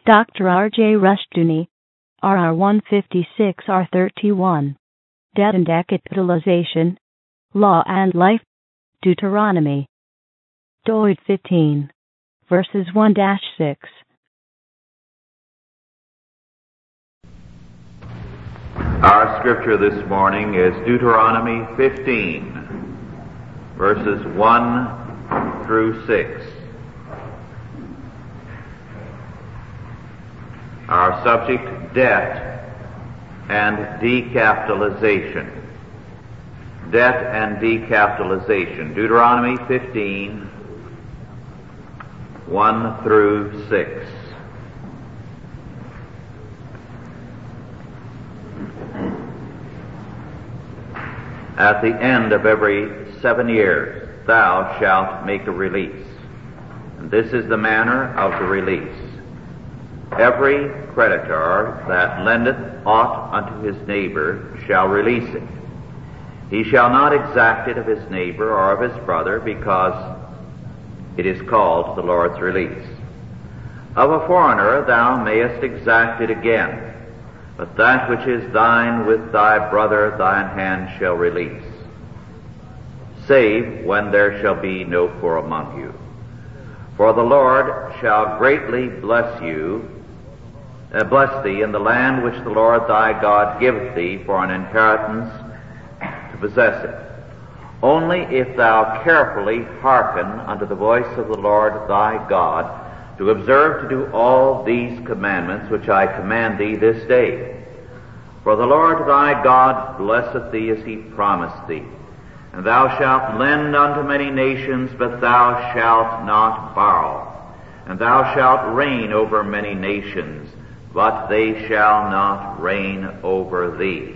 Dr. R.J. Rushdoony, RR 156 R31. Debt and Decapitalization, Law and Life, Deuteronomy. Doid 15. Verses 1-6. Our scripture this morning is Deuteronomy 15, verses 1 through 6. Our subject, debt and decapitalization. Debt and decapitalization. Deuteronomy 15, 1 through 6. At the end of every 7 years, thou shalt make a release. And this is the manner of the release. Every creditor that lendeth aught unto his neighbor shall release it. He shall not exact it of his neighbor or of his brother, because it is called the Lord's release. Of a foreigner thou mayest exact it again, but that which is thine with thy brother thine hand shall release, save when there shall be no poor among you. For the Lord shall greatly bless thee in the land which the Lord thy God giveth thee for an inheritance to possess it. Only if thou carefully hearken unto the voice of the Lord thy God, to observe to do all these commandments which I command thee this day. For the Lord thy God blesseth thee as he promised thee. And thou shalt lend unto many nations, but thou shalt not borrow. And thou shalt reign over many nations, but they shall not reign over thee.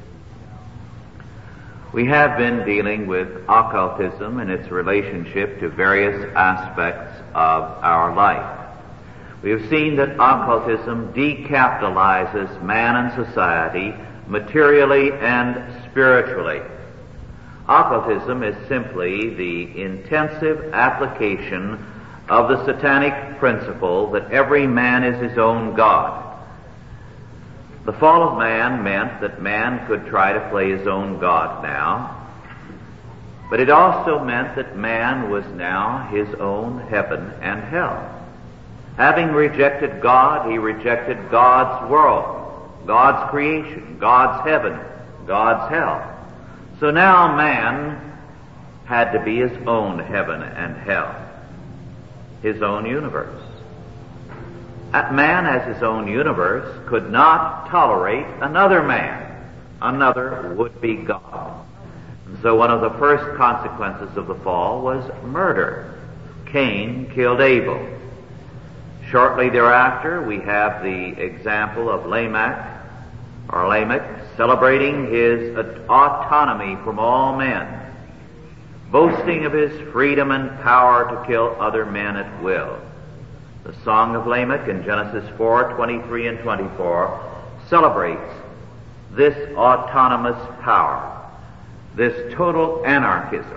We have been dealing with occultism and its relationship to various aspects of our life. We have seen that occultism decapitalizes man and society materially and spiritually. Occultism is simply the intensive application of the satanic principle that every man is his own God. The fall of man meant that man could try to play his own God now, but it also meant that man was now his own heaven and hell. Having rejected God, he rejected God's world, God's creation, God's heaven, God's hell. So now man had to be his own heaven and hell, his own universe. That man, as his own universe, could not tolerate another man, another would-be God. And so one of the first consequences of the fall was murder. Cain killed Abel. Shortly thereafter, we have the example of Lamech celebrating his autonomy from all men, boasting of his freedom and power to kill other men at will. The Song of Lamech in Genesis 4:23 and 24 celebrates this autonomous power, this total anarchism.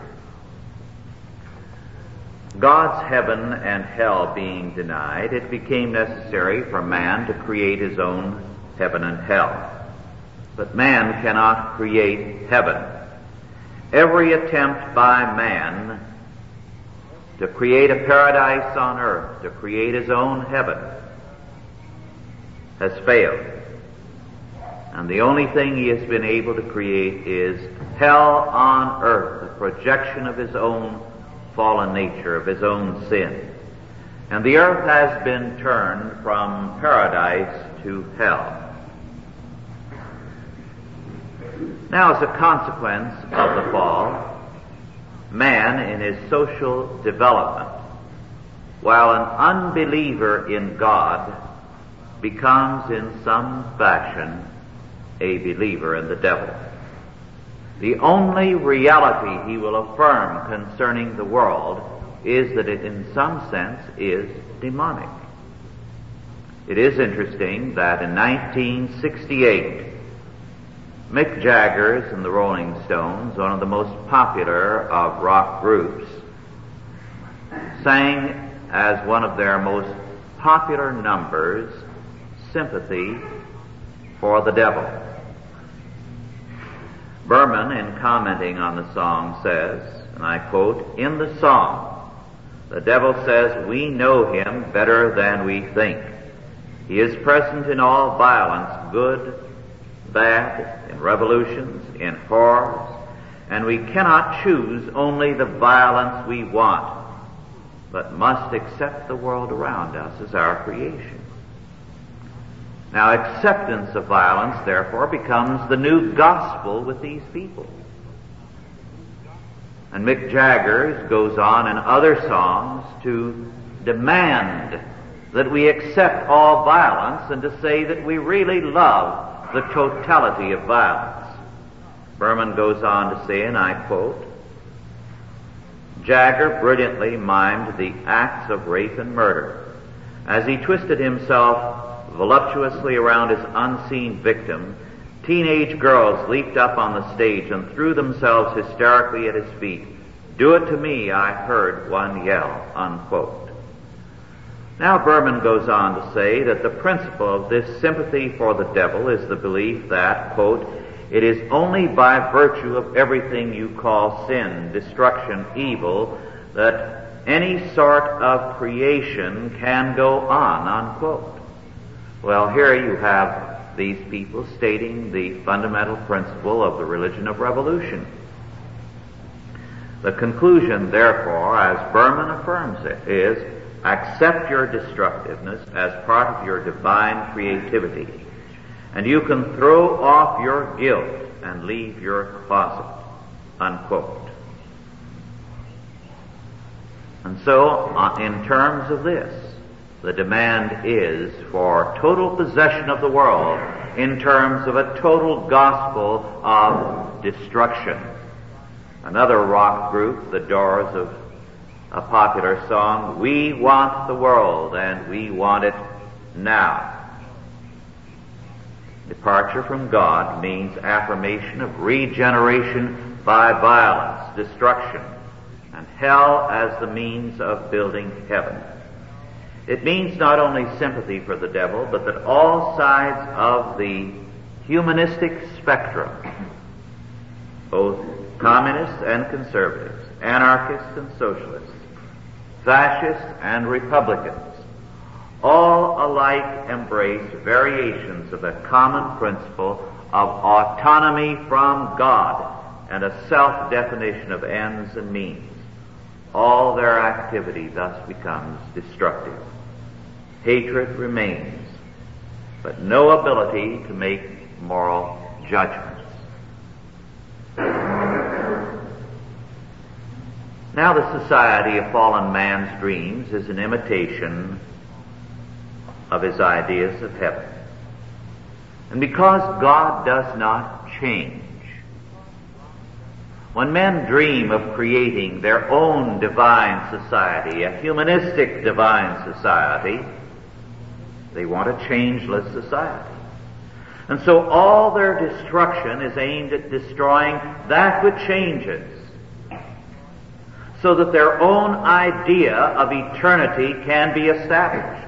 God's heaven and hell being denied, it became necessary for man to create his own heaven and hell. But man cannot create heaven. Every attempt by man to create a paradise on earth, to create his own heaven, has failed. And the only thing he has been able to create is hell on earth, the projection of his own fallen nature, of his own sin. And the earth has been turned from paradise to hell. Now, as a consequence of the fall, man in his social development, while an unbeliever in God, becomes in some fashion a believer in the devil. The only reality he will affirm concerning the world is that it in some sense is demonic. It is interesting that in 1968, Mick Jagger and the Rolling Stones, one of the most popular of rock groups, sang as one of their most popular numbers sympathy for the devil. Berman, in commenting on the song, says, and I quote, "In the song, the devil says we know him better than we think. He is present in all violence, good, bad, in revolutions, in horrors, and we cannot choose only the violence we want, but must accept the world around us as our creation." Now, acceptance of violence, therefore, becomes the new gospel with these people. And Mick Jagger goes on in other songs to demand that we accept all violence and to say that we really love the totality of violence. Berman goes on to say, and I quote, "Jagger brilliantly mimed the acts of rape and murder. As he twisted himself voluptuously around his unseen victim, teenage girls leaped up on the stage and threw themselves hysterically at his feet. 'Do it to me,' I heard one yell," unquote. Now Berman goes on to say that the principle of this sympathy for the devil is the belief that, quote, "it is only by virtue of everything you call sin, destruction, evil, that any sort of creation can go on," unquote. Well, here you have these people stating the fundamental principle of the religion of revolution. The conclusion, therefore, as Berman affirms it, is accept your destructiveness as part of your divine creativity, and you can throw off your guilt and leave your closet, unquote. And so, in terms of this, the demand is for total possession of the world in terms of a total gospel of destruction. Another rock group, the Doors, of a popular song, "We want the world and we want it now." Departure from God means affirmation of regeneration by violence, destruction, and hell as the means of building heaven. It means not only sympathy for the devil, but that all sides of the humanistic spectrum, both communists and conservatives, anarchists and socialists, fascists and republicans, all alike embrace variations of a common principle of autonomy from God and a self-definition of ends and means. All their activity thus becomes destructive. Hatred remains, but no ability to make moral judgments. Now the society of fallen man's dreams is an imitation of his ideas of heaven. And because God does not change, when men dream of creating their own divine society, a humanistic divine society, they want a changeless society. And so all their destruction is aimed at destroying that which changes, so that their own idea of eternity can be established.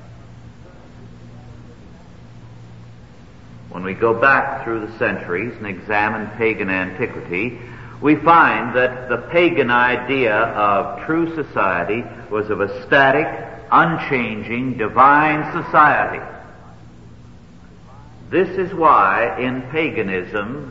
When we go back through the centuries and examine pagan antiquity, we find that the pagan idea of true society was of a static, unchanging, divine society. This is why in paganism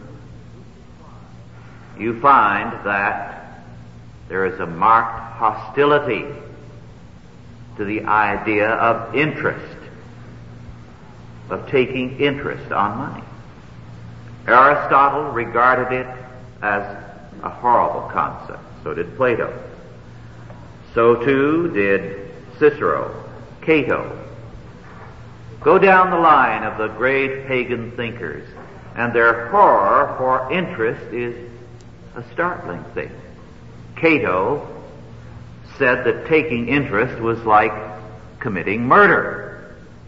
you find that there is a marked hostility to the idea of interest, of taking interest on money. Aristotle regarded it as a horrible concept. So did Plato. So too did Cicero, Cato. Go down the line of the great pagan thinkers, and their horror for interest is a startling thing. Cato said that taking interest was like committing murder.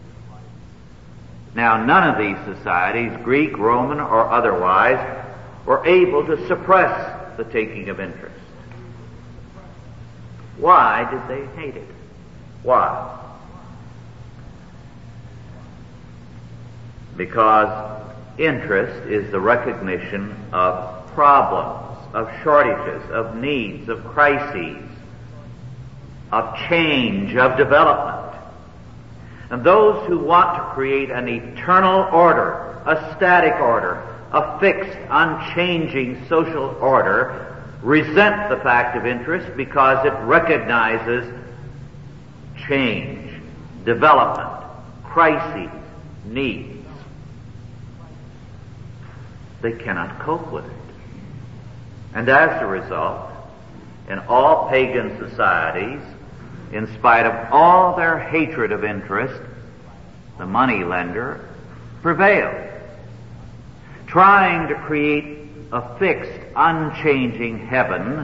Now, none of these societies, Greek, Roman, or otherwise, were able to suppress the taking of interest. Why did they hate it? Why? because interest is the recognition of problems, of shortages, of needs, of crises, of change, of development. And those who want to create an eternal order, a static order, a fixed, unchanging social order, resent the fact of interest because it recognizes change, development, crises, needs. They cannot cope with it. And as a result, in all pagan societies, in spite of all their hatred of interest, the moneylender prevailed, trying to create a fixed, unchanging heaven.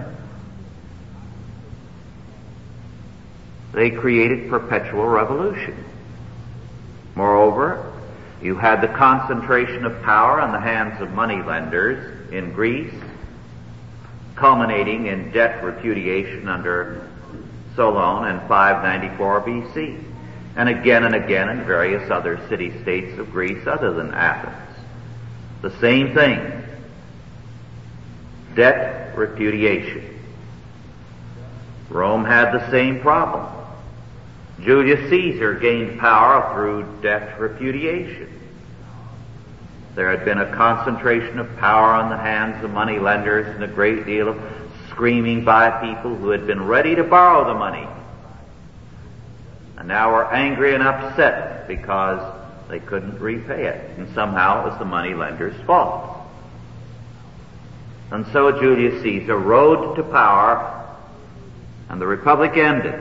They created perpetual revolution. Moreover, you had the concentration of power in the hands of moneylenders in Greece, culminating in debt repudiation under Solon in 594 BC, and again in various other city-states of Greece other than Athens. The same thing. Debt repudiation. Rome had the same problem. Julius Caesar gained power through debt repudiation. There had been a concentration of power in the hands of moneylenders and a great deal of screaming by people who had been ready to borrow the money, and now were angry and upset because they couldn't repay it, and somehow it was the moneylender's fault. And so Julius Caesar rode to power, and the Republic ended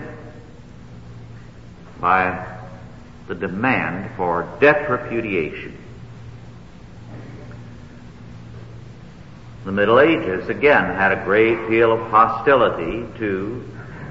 by the demand for debt repudiation. The Middle Ages, again, had a great deal of hostility to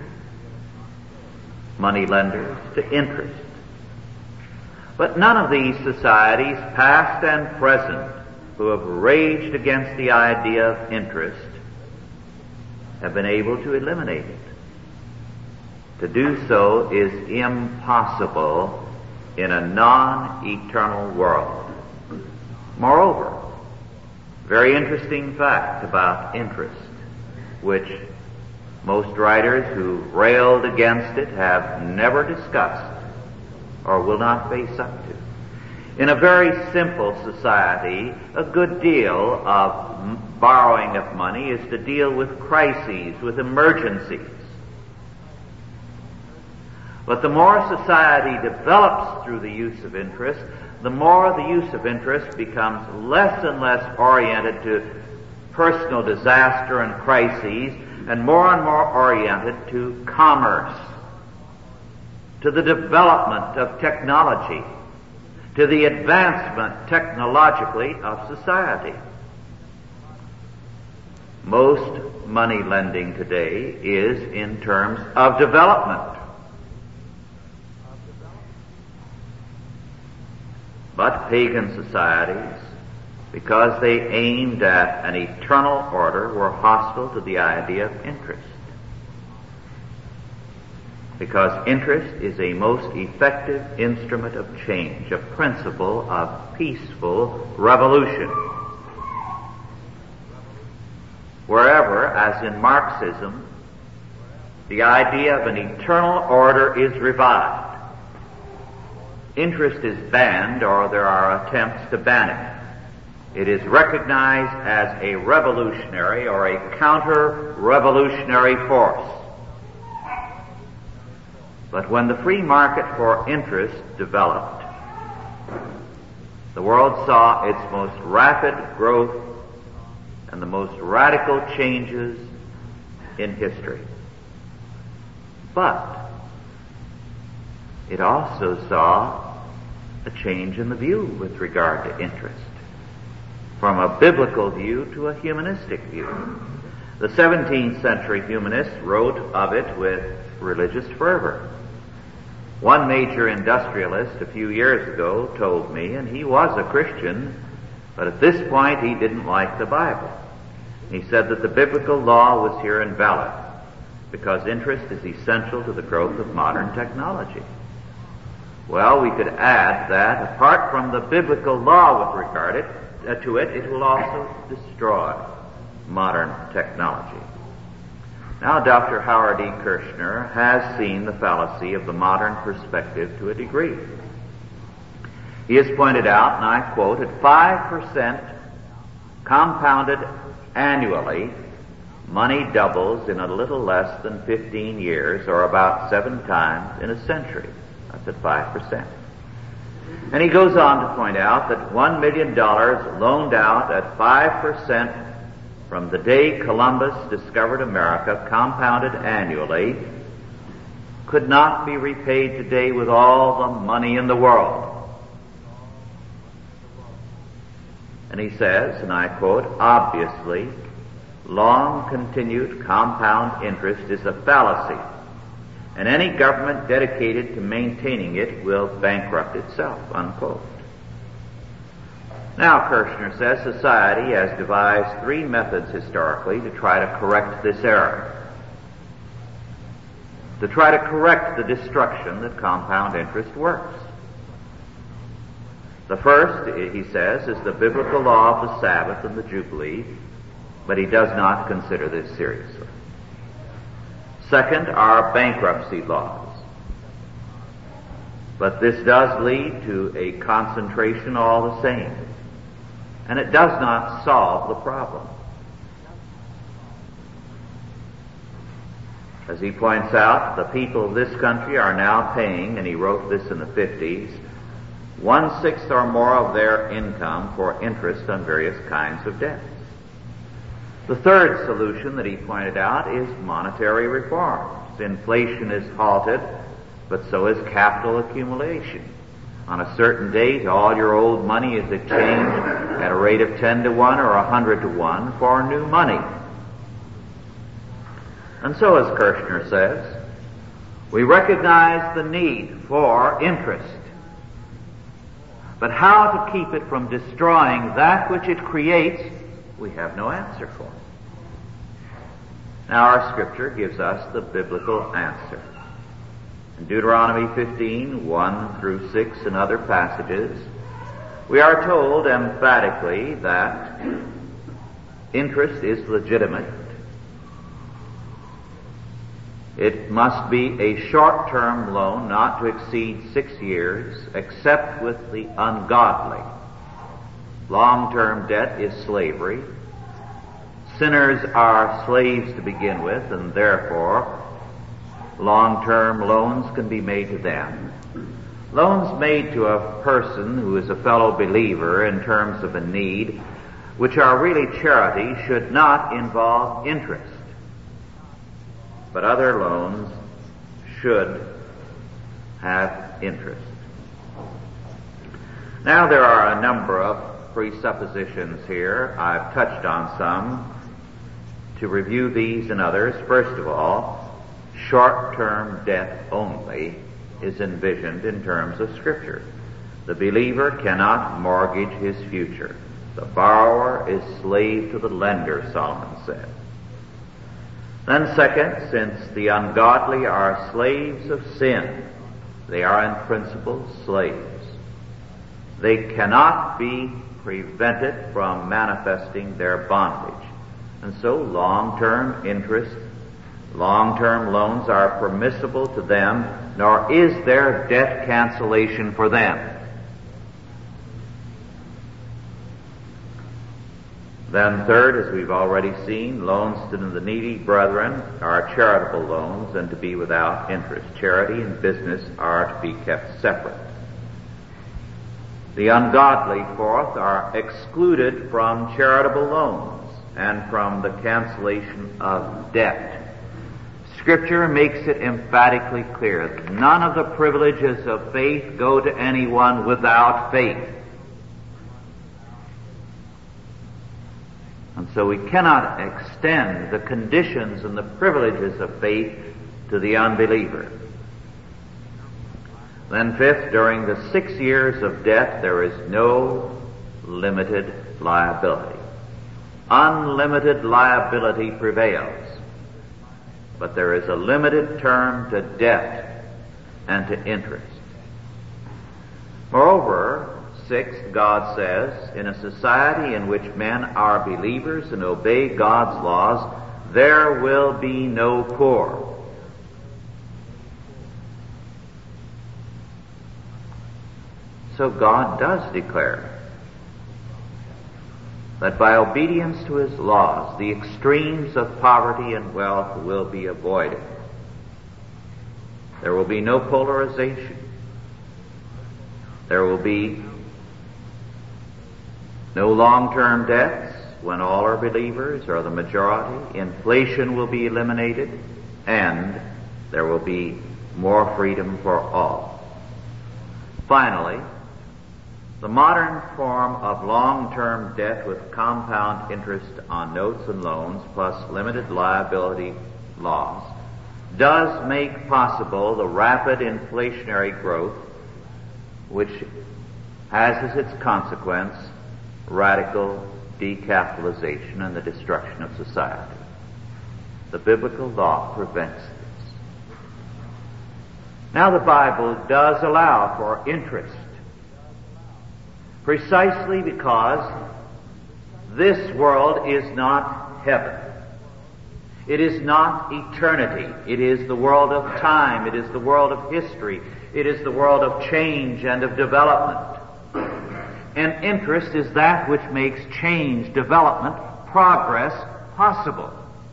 moneylenders, to interest. But none of these societies, past and present, who have raged against the idea of interest, have been able to eliminate it. To do so is impossible in a non-eternal world. Moreover, very interesting fact about interest, which most writers who railed against it have never discussed or will not face up to. In a very simple society, a good deal of borrowing of money is to deal with crises, with emergencies. But the more society develops through the use of interest, the more the use of interest becomes less and less oriented to personal disaster and crises, and more oriented to commerce, to the development of technology, to the advancement technologically of society. Most money lending today is in terms of development. But pagan societies, because they aimed at an eternal order, were hostile to the idea of interest. Because interest is a most effective instrument of change, a principle of peaceful revolution. Wherever, as in Marxism, the idea of an eternal order is revived, interest is banned, or there are attempts to ban it. It is recognized as a revolutionary or a counter-revolutionary force. But when the free market for interest developed, the world saw its most rapid growth and the most radical changes in history. But it also saw a change in the view with regard to interest, from a biblical view to a humanistic view. The 17th century humanists wrote of it with religious fervor. One major industrialist a few years ago told me, and he was a Christian, but at this point he didn't like the Bible. He said that the biblical law was here invalid because interest is essential to the growth of modern technology. Well, we could add that apart from the biblical law with regard to it, it will also destroy modern technology. Now, Dr. Howard E. Kirshner has seen the fallacy of the modern perspective to a degree. He has pointed out, and I quote, at 5% compounded annually, money doubles in a little less than 15 years, or about 7 times in a century. That's at 5%. And he goes on to point out that $1 million loaned out at 5% from the day Columbus discovered America, compounded annually, could not be repaid today with all the money in the world. And he says, and I quote, obviously, long-continued compound interest is a fallacy, and any government dedicated to maintaining it will bankrupt itself, unquote. Now, Kirshner says, society has devised 3 methods historically to try to correct this error, to try to correct the destruction that compound interest works. The first, he says, is the biblical law of the Sabbath and the Jubilee, but he does not consider this seriously. Second are bankruptcy laws. But this does lead to a concentration all the same, and it does not solve the problem. As he points out, the people of this country are now paying, and he wrote this in the 50s, 1/6 or more of their income for interest on various kinds of debts. The third solution that he pointed out is monetary reforms. Inflation is halted, but so is capital accumulation. On a certain date, all your old money is exchanged at a rate of 10 to 1 or 100 to 1 for new money. And so, as Kirshner says, we recognize the need for interest. But how to keep it from destroying that which it creates, we have no answer for. Now, our Scripture gives us the biblical answer. In Deuteronomy 15, 1 through 6, and other passages, we are told emphatically that interest is legitimate. It must be a short-term loan, not to exceed 6 years, except with the ungodly. Long-term debt is slavery. Sinners are slaves to begin with, and therefore long-term loans can be made to them. Loans made to a person who is a fellow believer in terms of a need, which are really charity, should not involve interest. But other loans should have interest. Now, there are a number of presuppositions here. I've touched on some. To review these and others, first of all, short-term debt only is envisioned in terms of Scripture. The believer cannot mortgage his future. The borrower is slave to the lender, Solomon said. Then second, since the ungodly are slaves of sin, they are in principle slaves. They cannot be prevented from manifesting their bondage. And so long-term interest, long-term loans are permissible to them, nor is there debt cancellation for them. Then third, as we've already seen, loans to the needy brethren are charitable loans and to be without interest. Charity and business are to be kept separate. The ungodly, fourth, are excluded from charitable loans and from the cancellation of debt. Scripture makes it emphatically clear that none of the privileges of faith go to anyone without faith. And so we cannot extend the conditions and the privileges of faith to the unbeliever. Then fifth, during the 6 years of debt, there is no limited liability. Unlimited liability prevails, but there is a limited term to debt and to interest. Moreover, sixth, God says, in a society in which men are believers and obey God's laws, there will be no poor. So God does declare that by obedience to His laws, the extremes of poverty and wealth will be avoided. There will be no polarization. There will be no long-term debts when all are believers or the majority. Inflation will be eliminated, and there will be more freedom for all. Finally, the modern form of long-term debt with compound interest on notes and loans plus limited liability laws does make possible the rapid inflationary growth which has as its consequence radical decapitalization and the destruction of society. The biblical law prevents this. Now the Bible does allow for interest, precisely because this world is not heaven. It is not eternity. It is the world of time. It is the world of history. It is the world of change and of development. And interest is that which makes change, development, progress possible.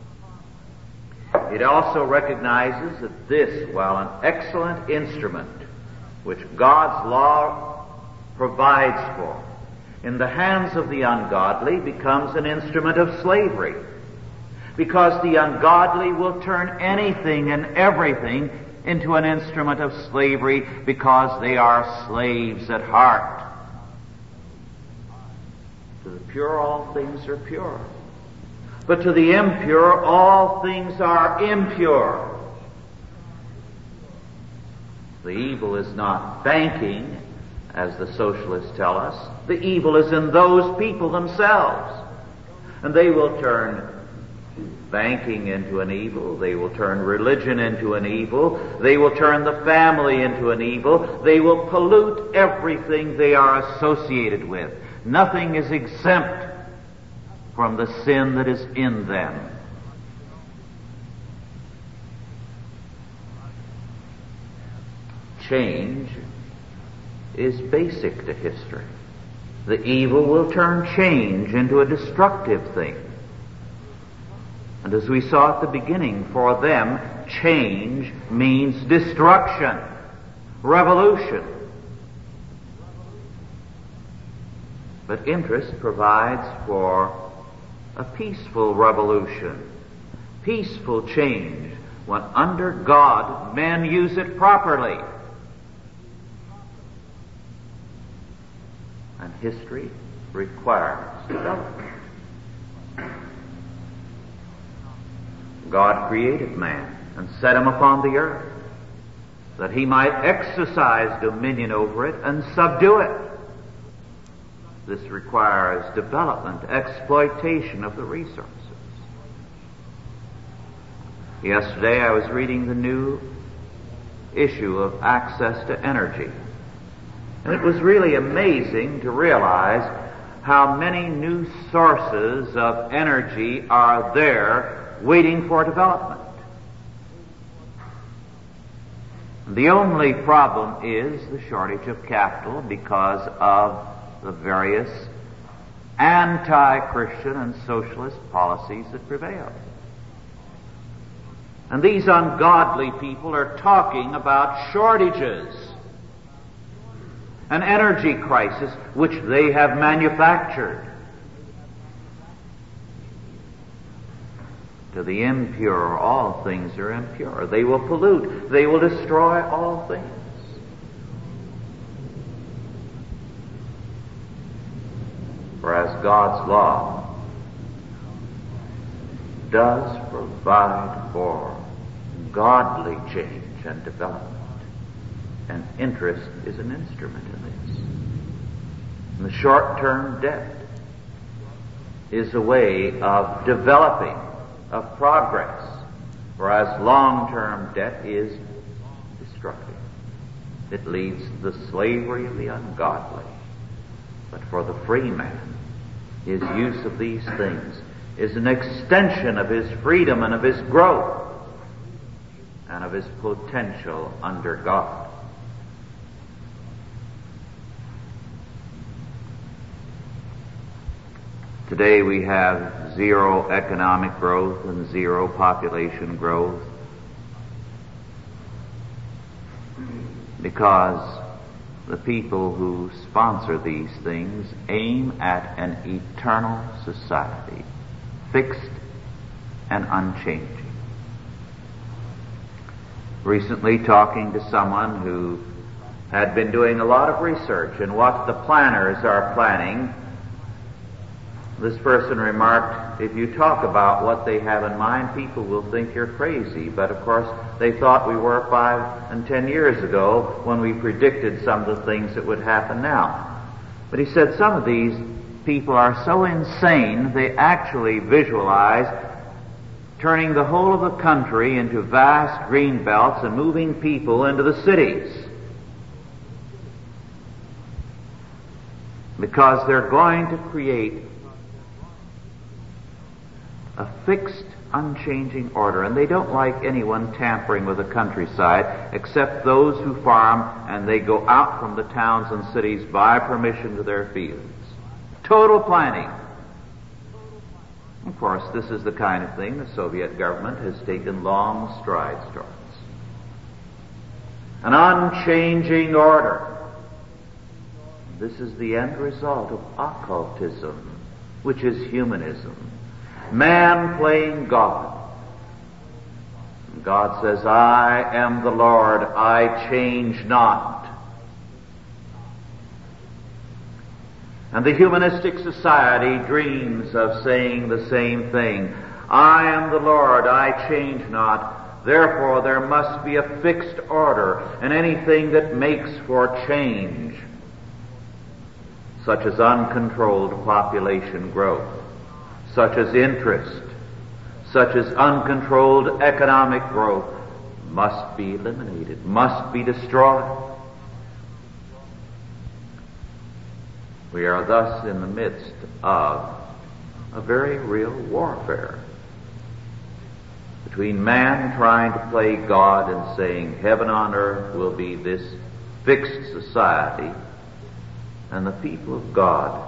It also recognizes that this, while an excellent instrument which God's law provides for, in the hands of the ungodly becomes an instrument of slavery. Because the ungodly will turn anything and everything into an instrument of slavery because they are slaves at heart. To the pure, all things are pure. But to the impure, all things are impure. The evil is not banking, as the socialists tell us. The evil is in those people themselves. And they will turn banking into an evil. They will turn religion into an evil. They will turn the family into an evil. They will pollute everything they are associated with. Nothing is exempt from the sin that is in them. Change is basic to history. The evil will turn change into a destructive thing. And as we saw at the beginning, for them, change means destruction, revolution. But interest provides for a peaceful revolution, peaceful change, when under God men use it properly. And history requires development. God created man and set him upon the earth that he might exercise dominion over it and subdue it. This requires development, exploitation of the resources. Yesterday I was reading the new issue of Access to Energy. And it was really amazing to realize how many new sources of energy are there waiting for development. The only problem is the shortage of capital because of the various anti-Christian and socialist policies that prevail. And these ungodly people are talking about shortages, an energy crisis which they have manufactured. To the impure, all things are impure. They will pollute. They will destroy all things. Whereas God's law does provide for godly change and development. And interest is an instrument in this. And the short-term debt is a way of developing, of progress, whereas long-term debt is destructive. it leads to the slavery of the ungodly. But for the free man, his use of these things is an extension of his freedom and of his growth and of his potential under God. Today we have zero economic growth and zero population growth because the people who sponsor these things aim at an eternal society, fixed and unchanging. Recently, talking to someone who had been doing a lot of research in what the planners are planning, this person remarked, if you talk about what they have in mind, people will think you're crazy. But of course, they thought we were 5 and 10 years ago when we predicted some of the things that would happen now. But he said some of these people are so insane, they actually visualize turning the whole of the country into vast green belts and moving people into the cities. Because they're going to create a fixed, unchanging order, and they don't like anyone tampering with the countryside except those who farm and they go out from the towns and cities by permission to their fields. Total planning. Of course, this is the kind of thing the Soviet government has taken long strides towards. An unchanging order. This is the end result of occultism, which is humanism. Man playing God. God says, I am the Lord, I change not. And the humanistic society dreams of saying the same thing. I am the Lord, I change not. Therefore there must be a fixed order, and anything that makes for change, such as uncontrolled population growth, such as interest, such as uncontrolled economic growth, must be eliminated, must be destroyed. We are thus in the midst of a very real warfare between man trying to play God and saying heaven on earth will be this fixed society, and the people of God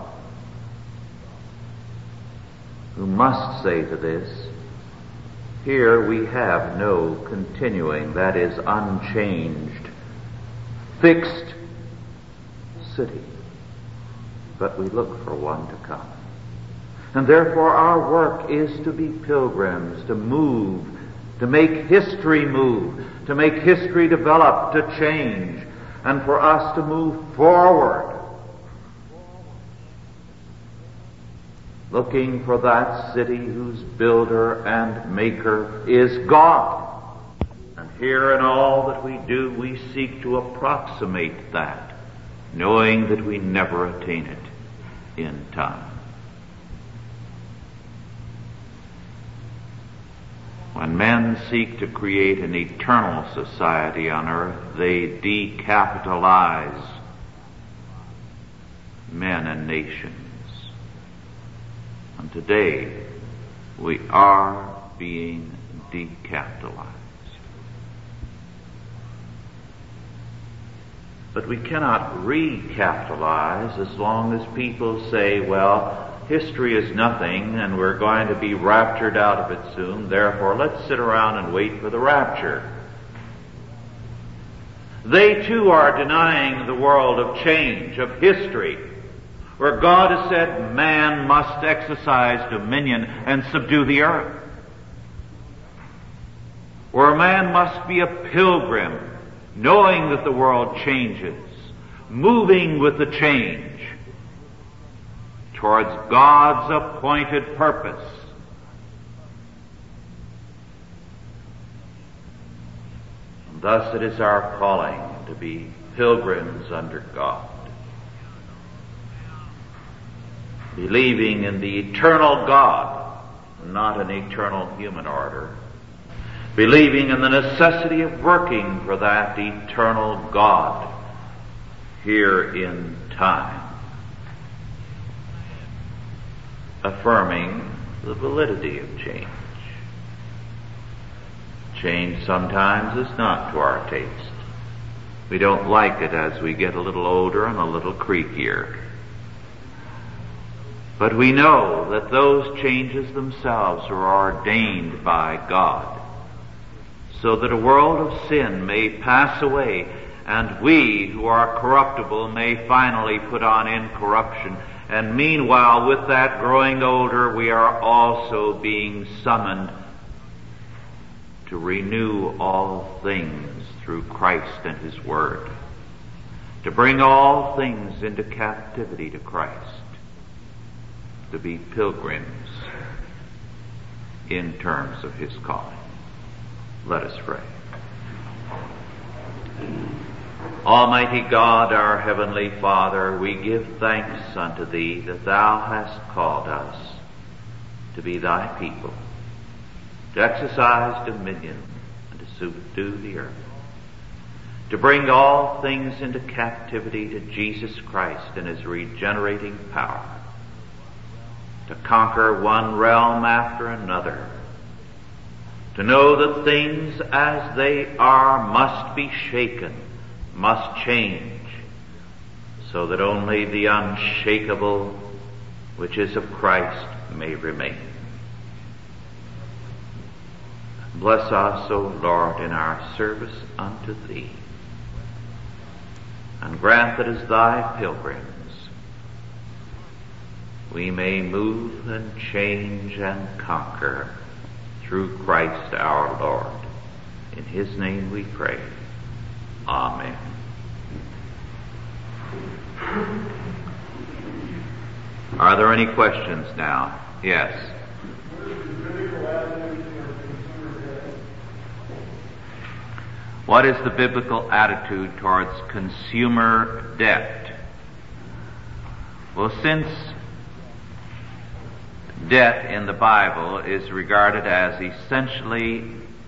who must say to this, here we have no continuing, that is unchanged, fixed city, but we look for one to come. And therefore our work is to be pilgrims, to move, to make history move, to make history develop, to change, and for us to move forward, looking for that city whose builder and maker is God. And here in all that we do, we seek to approximate that, knowing that we never attain it in time. When men seek to create an eternal society on earth, they decapitalize men and nations. And today, we are being decapitalized. But we cannot recapitalize as long as people say, well, history is nothing and we're going to be raptured out of it soon, therefore let's sit around and wait for the rapture. They too are denying the world of change, of history, where God has said man must exercise dominion and subdue the earth, where man must be a pilgrim, knowing that the world changes, moving with the change towards God's appointed purpose. And thus it is our calling to be pilgrims under God, believing in the eternal God, not an eternal human order, believing in the necessity of working for that eternal God here in time, affirming the validity of change. Change sometimes is not to our taste. We don't like it as we get a little older and a little creakier. But we know that those changes themselves are ordained by God, so that a world of sin may pass away, and we who are corruptible may finally put on incorruption. And meanwhile, with that growing older, we are also being summoned to renew all things through Christ and His Word, to bring all things into captivity to Christ, to be pilgrims in terms of His calling. Let us pray. Almighty God, our Heavenly Father, we give thanks unto Thee that Thou hast called us to be Thy people, to exercise dominion and to subdue the earth, to bring all things into captivity to Jesus Christ and His regenerating power, to conquer one realm after another, to know that things as they are must be shaken, must change, so that only the unshakable which is of Christ may remain. Bless us, O Lord, in our service unto Thee, and grant that as Thy pilgrims we may move and change and conquer through Christ our Lord. In His name we pray. Amen. Are there any questions now? Yes. What is the biblical attitude towards consumer debt? Well, since debt in the Bible is regarded as essentially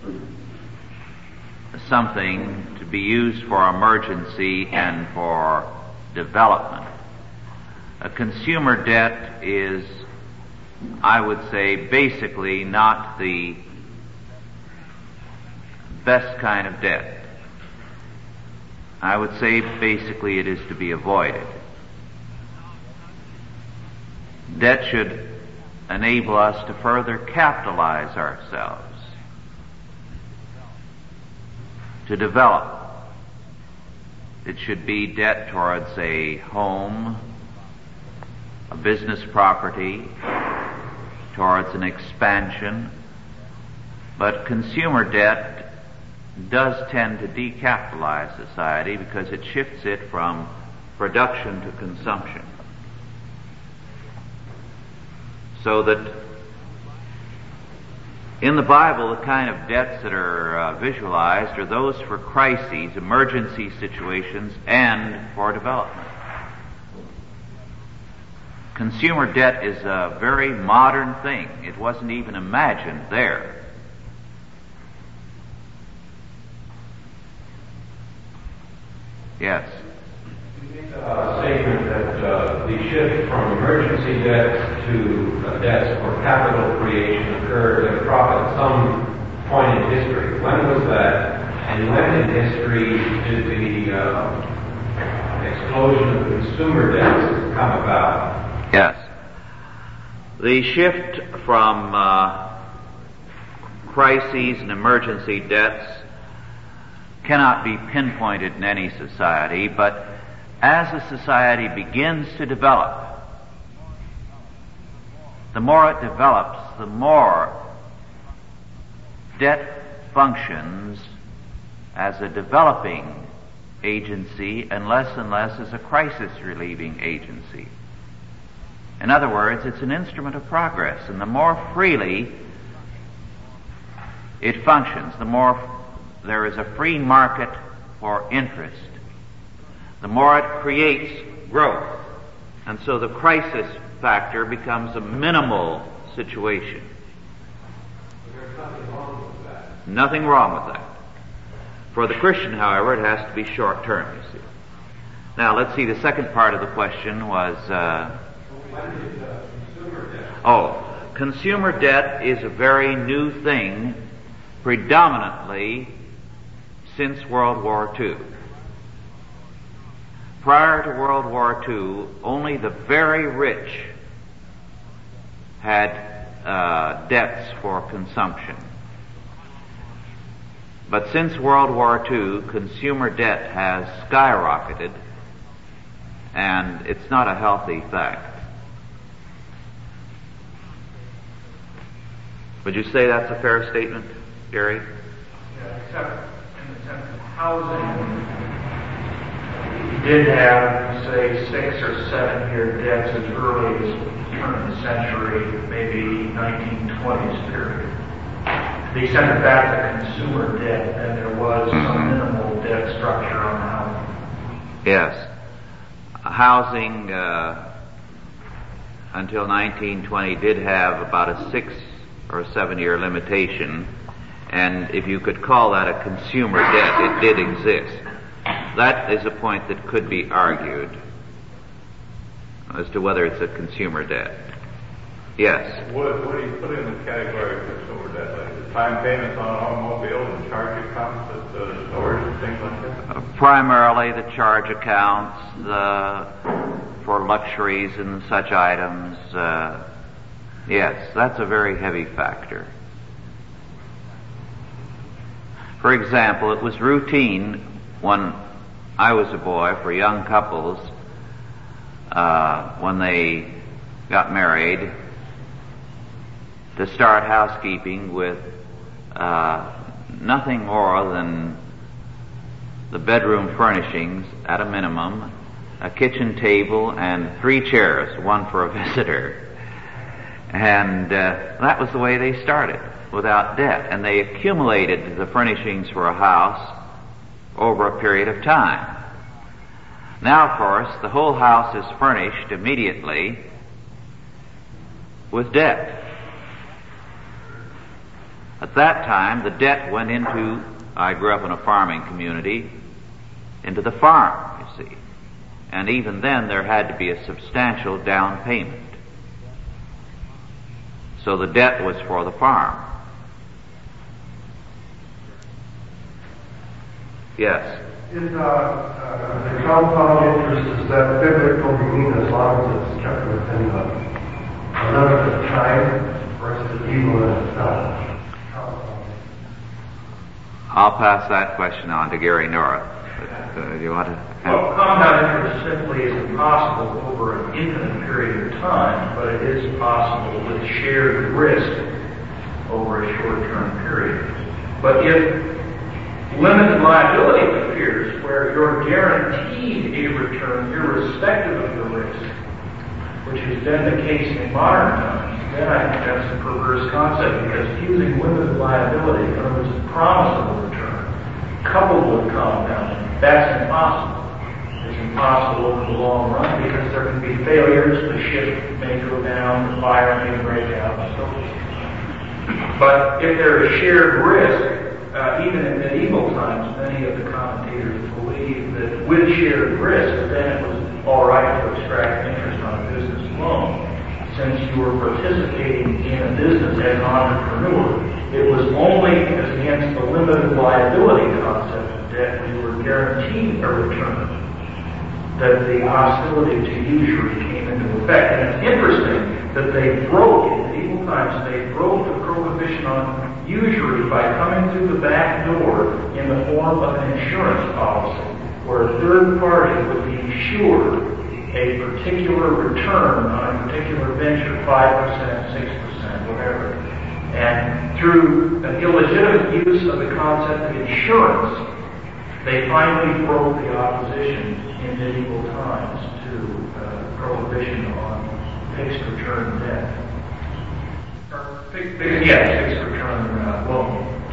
something to be used for emergency and for development, a consumer debt is, I would say, basically not the best kind of debt. I would say basically it is to be avoided. Debt should enable us to further capitalize ourselves, to develop. It should be debt towards a home, a business property, towards an expansion. But consumer debt does tend to decapitalize society because it shifts it from production to consumption. So that in the Bible, the kind of debts that are visualized are those for crises, emergency situations, and for development. Consumer debt is a very modern thing. It wasn't even imagined there. Yes. You make a statement that the shift from emergency debts to debts for capital creation occurred at some point in history. When was that? And when in history did the explosion of consumer debts come about? Yes. The shift from crises and emergency debts cannot be pinpointed in any society, but as a society begins to develop, the more it develops, the more debt functions as a developing agency and less as a crisis-relieving agency. In other words, it's an instrument of progress, and the more freely it functions, the more there is a free market for interest, the more it creates growth. And so the crisis factor becomes a minimal situation. There's nothing wrong with that. Nothing wrong with that. For the Christian, however, it has to be short-term, you see. Now, let's see, the second part of the question was, consumer debt is a very new thing, predominantly since World War II. Prior to World War II, only the very rich had debts for consumption. But since World War II, consumer debt has skyrocketed, and it's not a healthy fact. Would you say that's a fair statement, Gary? Yeah, except in the sense of housing, you did have, say, 6 or 7 year debts as early as the turn of the century, maybe 1920s period. To the extent that that's a consumer debt, then there was some minimal debt structure on the housing. Yes. Housing until 1920 did have about a 6 or 7 year limitation, and if you could call that a consumer debt, it did exist. That is a point that could be argued as to whether it's a consumer debt. Yes? What do you put in the category of consumer debt? Like the time payments on automobiles and charge accounts at the stores and things like that? Primarily the charge accounts for luxuries and such items. Yes, that's a very heavy factor. For example, it was routine when I was a boy for young couples, when they got married, to start housekeeping with nothing more than the bedroom furnishings at a minimum, a kitchen table and 3 chairs, one for a visitor. And that was the way they started, without debt. And they accumulated the furnishings for a house over a period of time. Now, of course, the whole house is furnished immediately with debt. At that time, the debt went into, I grew up in a farming community, into the farm, you see. And even then, there had to be a substantial down payment. So the debt was for the farm. Yes? The compound interest, is that biblical meaning as long as it's kept within the limit of time, or is it evil in itself? I'll pass that question on to Gary North. Do you want to? Well, compound interest simply isn't possible over an infinite period of time, but it is possible with shared risk over a short-term period. But if limited liability appears where you're guaranteed a return irrespective of the risk, which has been the case in modern times, then I think that's a perverse concept, because using limited liability, in other words, a promisable return, coupled with compounding, that's impossible. It's impossible over the long run because there can be failures, the ship may go down, the fire may break out, and so forth. But if there is shared risk, even in medieval times, many of the commentators believe that with shared risk, then it was all right to extract interest on a business loan. Since you were participating in a business as an entrepreneur, it was only as against the limited liability concept of debt when you were guaranteed a return that the hostility to usury came into effect. And it's interesting that they broke, in medieval times, they broke the prohibition on usury by coming through the back door in the form of an insurance policy, where a third party would be insured a particular return on a particular venture, 5%, 6%, whatever. And through an illegitimate use of the concept of insurance, they finally broke the opposition in medieval times to prohibition on fixed return debt. Fixed return loan.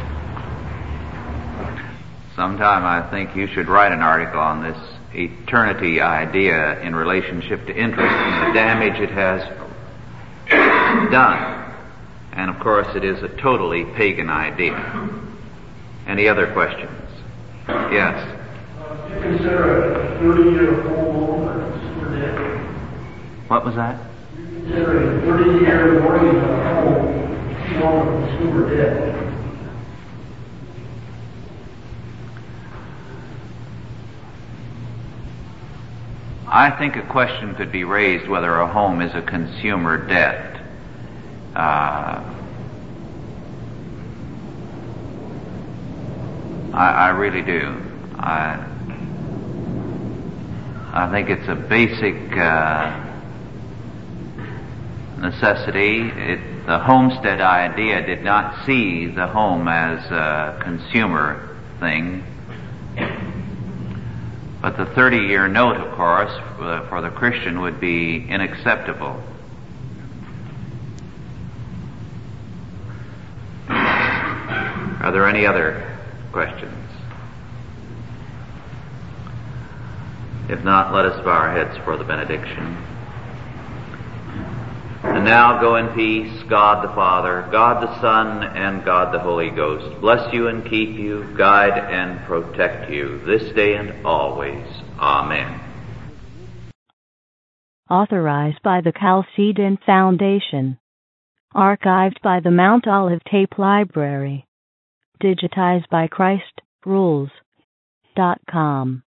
Sometime I think you should write an article on this eternity idea in relationship to interest and the damage it has done. And of course it is a totally pagan idea. Any other questions? Yes. consider a 30-year home a consumer debt? What was that? Consider a 30-year mortgage on a home loan a consumer debt? I think a question could be raised whether a home is a consumer debt. I really do. I think it's a basic necessity. The homestead idea did not see the home as a consumer thing. But the 30-year note, of course, for the Christian would be unacceptable. Are there any other questions? If not, let us bow our heads for the benediction. And now go in peace, God the Father, God the Son, and God the Holy Ghost bless you and keep you, guide and protect you this day and always. Amen. Authorized by the Chalcedon Foundation. Archived by the Mount Olive Tape Library. Digitized by ChristRules.com.